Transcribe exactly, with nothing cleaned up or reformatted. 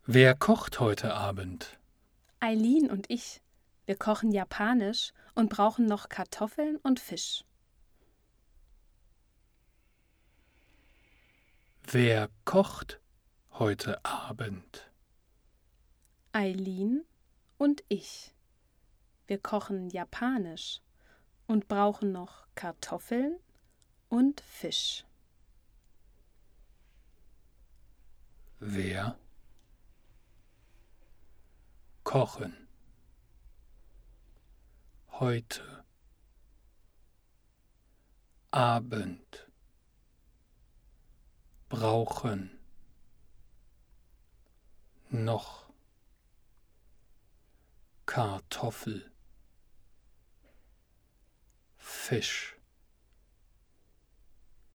Wer kocht heute Abend? Eileen und ich. Wir kochen japanisch und brauchen noch Kartoffeln und Fisch. Wer kocht heute Abend? Eileen und ich. Wir kochen japanisch und brauchen noch Kartoffeln und Fisch. Wer kochen heute Abend brauchen noch Kartoffel, Fisch.